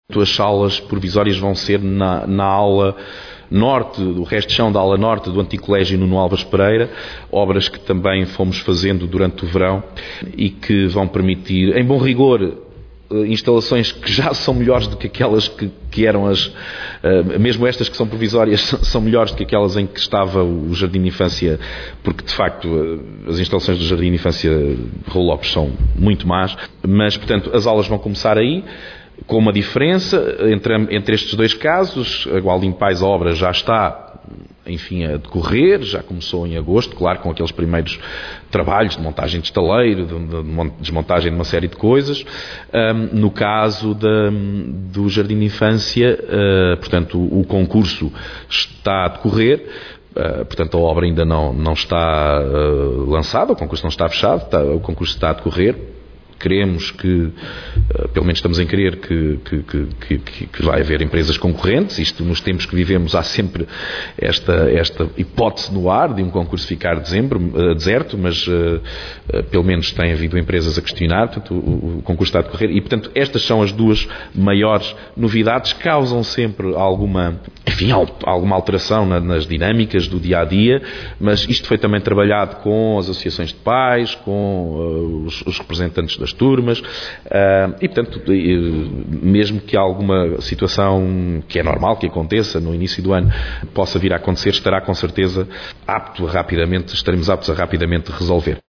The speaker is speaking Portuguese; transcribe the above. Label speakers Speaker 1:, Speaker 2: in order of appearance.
Speaker 1: As salas provisórias vão ser na ala norte, do resto de chão da ala norte do antigo colégio Nuno Álvares Pereira, obras que também fomos fazendo durante o verão e que vão permitir, em bom rigor, instalações que já são melhores do que aquelas que eram mesmo estas que são provisórias, são melhores do que aquelas em que estava o Jardim de Infância, porque de facto as instalações do Jardim de Infância Raul Lopes são muito más, mas portanto as aulas vão começar aí, com uma diferença entre estes dois casos. A Gualdim Pais Obras já está, enfim, a decorrer, já começou em agosto, claro, com aqueles primeiros trabalhos de montagem de estaleiro, de desmontagem de uma série de coisas. No caso do Jardim de Infância, portanto, o concurso está a decorrer. Portanto, a obra ainda não está lançada, o concurso não está fechado, o concurso está a decorrer. Queremos que, pelo menos estamos em querer que vai haver empresas concorrentes. Isto, nos tempos que vivemos, há sempre esta hipótese no ar de um concurso ficar deserto, mas pelo menos tem havido empresas a questionar. Portanto, o concurso está a decorrer e, portanto, estas são as duas maiores novidades. Causam sempre alguma alteração nas dinâmicas do dia-a-dia, mas isto foi também trabalhado com as associações de pais, com os representantes das turmas, e portanto, mesmo que alguma situação que é normal que aconteça no início do ano possa vir a acontecer, estaremos aptos a rapidamente resolver.